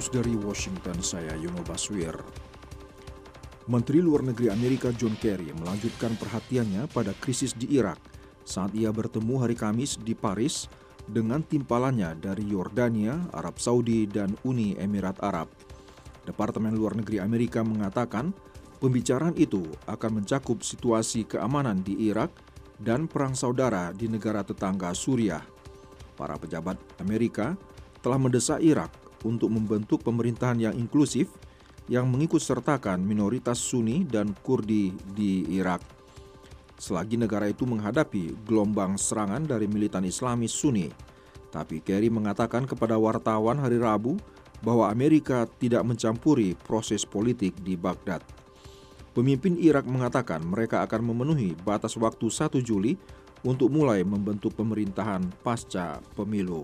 News dari Washington, saya Yuno Baswir. Menteri Luar Negeri Amerika John Kerry melanjutkan perhatiannya pada krisis di Irak saat ia bertemu hari Kamis di Paris dengan timpalannya dari Yordania, Arab Saudi, dan Uni Emirat Arab. Departemen Luar Negeri Amerika mengatakan pembicaraan itu akan mencakup situasi keamanan di Irak dan perang saudara di negara tetangga Suriah. Para pejabat Amerika telah mendesak Irak untuk membentuk pemerintahan yang inklusif yang mengikutsertakan minoritas Sunni dan Kurdi di Irak. Selagi negara itu menghadapi gelombang serangan dari militan Islamis Sunni, tapi Kerry mengatakan kepada wartawan hari Rabu bahwa Amerika tidak mencampuri proses politik di Baghdad. Pemimpin Irak mengatakan mereka akan memenuhi batas waktu 1 Juli untuk mulai membentuk pemerintahan pasca pemilu.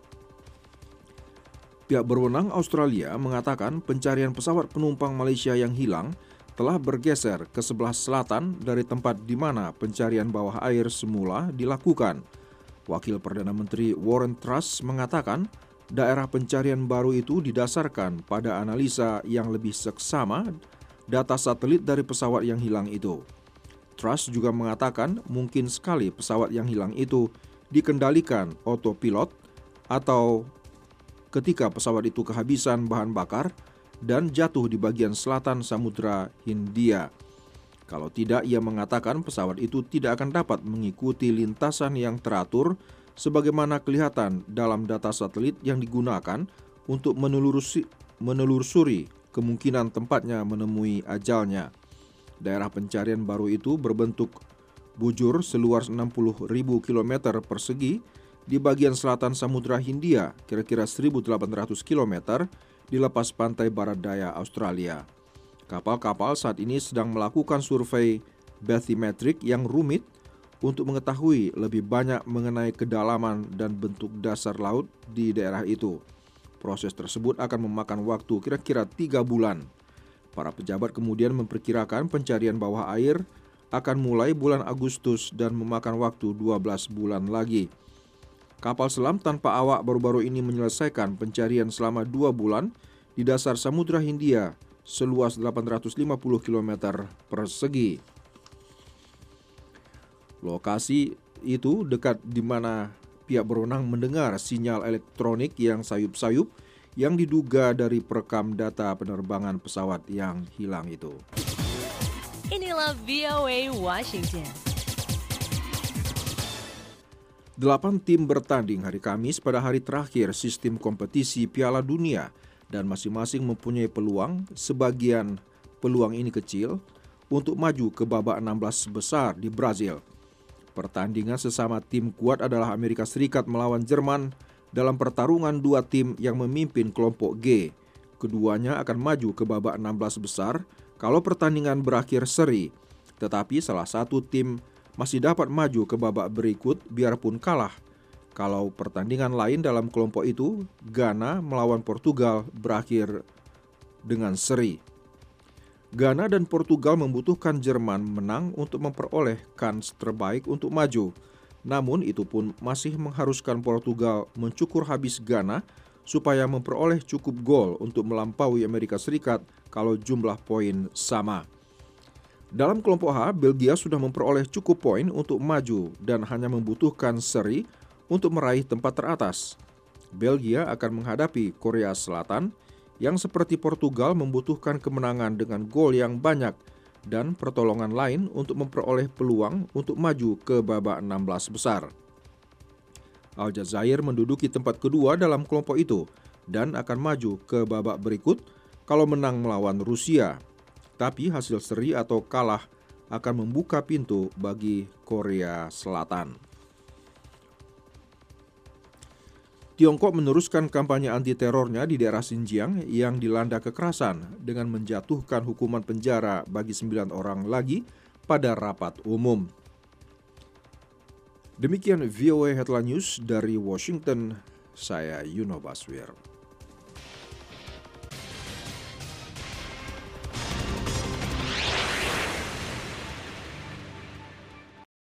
Pihak berwenang Australia mengatakan pencarian pesawat penumpang Malaysia yang hilang telah bergeser ke sebelah selatan dari tempat di mana pencarian bawah air semula dilakukan. Wakil Perdana Menteri Warren Truss mengatakan daerah pencarian baru itu didasarkan pada analisa yang lebih seksama data satelit dari pesawat yang hilang itu. Truss juga mengatakan mungkin sekali pesawat yang hilang itu dikendalikan autopilot atau ketika pesawat itu kehabisan bahan bakar dan jatuh di bagian selatan Samudra Hindia. Kalau tidak, ia mengatakan pesawat itu tidak akan dapat mengikuti lintasan yang teratur sebagaimana kelihatan dalam data satelit yang digunakan untuk menelusuri kemungkinan tempatnya menemui ajalnya. Daerah pencarian baru itu berbentuk bujur seluas 60.000 km persegi di bagian selatan Samudra Hindia, kira-kira 1.800 km di lepas pantai barat daya Australia. Kapal-kapal saat ini sedang melakukan survei bathymetric yang rumit untuk mengetahui lebih banyak mengenai kedalaman dan bentuk dasar laut di daerah itu. Proses tersebut akan memakan waktu kira-kira 3 bulan. Para pejabat kemudian memperkirakan pencarian bawah air akan mulai bulan Agustus dan memakan waktu 12 bulan lagi. Kapal selam tanpa awak baru-baru ini menyelesaikan pencarian selama 2 bulan di dasar Samudra Hindia seluas 850 km persegi. Lokasi itu dekat di mana pihak berwenang mendengar sinyal elektronik yang sayup-sayup yang diduga dari perekam data penerbangan pesawat yang hilang itu. Inilah VOA Washington. 8 tim bertanding hari Kamis pada hari terakhir sistem kompetisi Piala Dunia dan masing-masing mempunyai peluang, sebagian peluang ini kecil, untuk maju ke babak 16 besar di Brazil. Pertandingan sesama tim kuat adalah Amerika Serikat melawan Jerman dalam pertarungan 2 tim yang memimpin kelompok G. Keduanya akan maju ke babak 16 besar kalau pertandingan berakhir seri, tetapi salah satu tim masih dapat maju ke babak berikut biarpun kalah. Kalau pertandingan lain dalam kelompok itu, Ghana melawan Portugal berakhir dengan seri. Ghana dan Portugal membutuhkan Jerman menang untuk memperoleh kans terbaik untuk maju. Namun itu pun masih mengharuskan Portugal mencukur habis Ghana supaya memperoleh cukup gol untuk melampaui Amerika Serikat kalau jumlah poin sama. Dalam kelompok H, Belgia sudah memperoleh cukup poin untuk maju dan hanya membutuhkan seri untuk meraih tempat teratas. Belgia akan menghadapi Korea Selatan yang seperti Portugal membutuhkan kemenangan dengan gol yang banyak dan pertolongan lain untuk memperoleh peluang untuk maju ke babak 16 besar. Aljazair menduduki tempat kedua dalam kelompok itu dan akan maju ke babak berikut kalau menang melawan Rusia. Tapi hasil seri atau kalah akan membuka pintu bagi Korea Selatan. Tiongkok meneruskan kampanye anti-terornya di daerah Xinjiang yang dilanda kekerasan dengan menjatuhkan hukuman penjara bagi 9 orang lagi pada rapat umum. Demikian VOA Headline News dari Washington, saya Yuno Baswir.